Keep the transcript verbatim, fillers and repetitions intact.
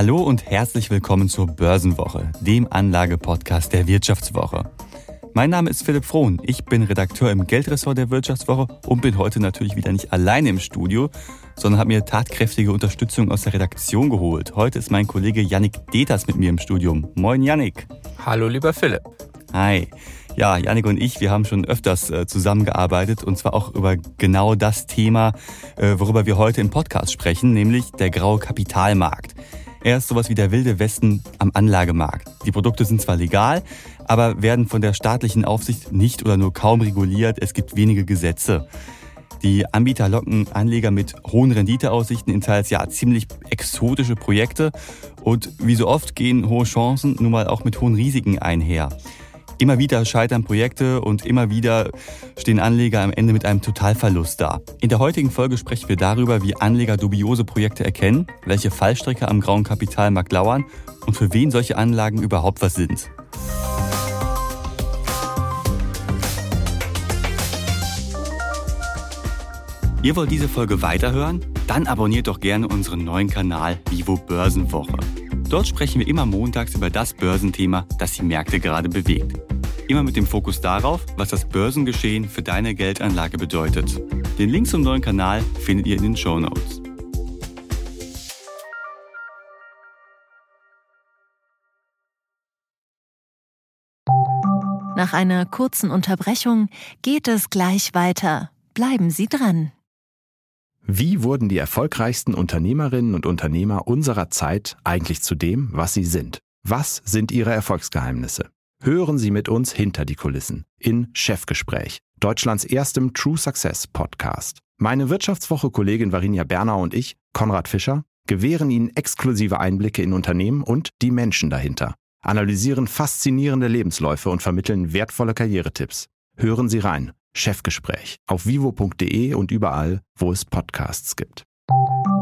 Hallo und herzlich willkommen zur Börsenwoche, dem Anlagepodcast der Wirtschaftswoche. Mein Name ist Philipp Frohn, ich bin Redakteur im Geldressort der Wirtschaftswoche und bin heute natürlich wieder nicht alleine im Studio, sondern habe mir tatkräftige Unterstützung aus der Redaktion geholt. Heute ist mein Kollege Yannick Deters mit mir im Studium. Moin Yannick. Hallo lieber Philipp. Hi. Ja, Yannick und ich, wir haben schon öfters äh, zusammengearbeitet und zwar auch über genau das Thema, äh, worüber wir heute im Podcast sprechen, nämlich der graue Kapitalmarkt. Er ist sowas wie der wilde Westen am Anlagemarkt. Die Produkte sind zwar legal, aber werden von der staatlichen Aufsicht nicht oder nur kaum reguliert. Es gibt wenige Gesetze. Die Anbieter locken Anleger mit hohen Renditeaussichten in teils ja ziemlich exotische Projekte und wie so oft gehen hohe Chancen nun mal auch mit hohen Risiken einher. Immer wieder scheitern Projekte und immer wieder stehen Anleger am Ende mit einem Totalverlust da. In der heutigen Folge sprechen wir darüber, wie Anleger dubiose Projekte erkennen, welche Fallstricke am grauen Kapitalmarkt lauern und für wen solche Anlagen überhaupt was sind. Ihr wollt diese Folge weiterhören? Dann abonniert doch gerne unseren neuen Kanal Vivo Börsenwoche. Dort sprechen wir immer montags über das Börsenthema, das die Märkte gerade bewegt. Immer mit dem Fokus darauf, was das Börsengeschehen für deine Geldanlage bedeutet. Den Link zum neuen Kanal findet ihr in den Shownotes. Nach einer kurzen Unterbrechung geht es gleich weiter. Bleiben Sie dran. Wie wurden die erfolgreichsten Unternehmerinnen und Unternehmer unserer Zeit eigentlich zu dem, was sie sind? Was sind ihre Erfolgsgeheimnisse? Hören Sie mit uns hinter die Kulissen in Chefgespräch, Deutschlands erstem True Success Podcast. Meine Wirtschaftswoche-Kollegin Varinia Bernau und ich, Konrad Fischer, gewähren Ihnen exklusive Einblicke in Unternehmen und die Menschen dahinter, analysieren faszinierende Lebensläufe und vermitteln wertvolle Karrieretipps. Hören Sie rein. Chefgespräch auf vivo punkt de und überall, wo es Podcasts gibt.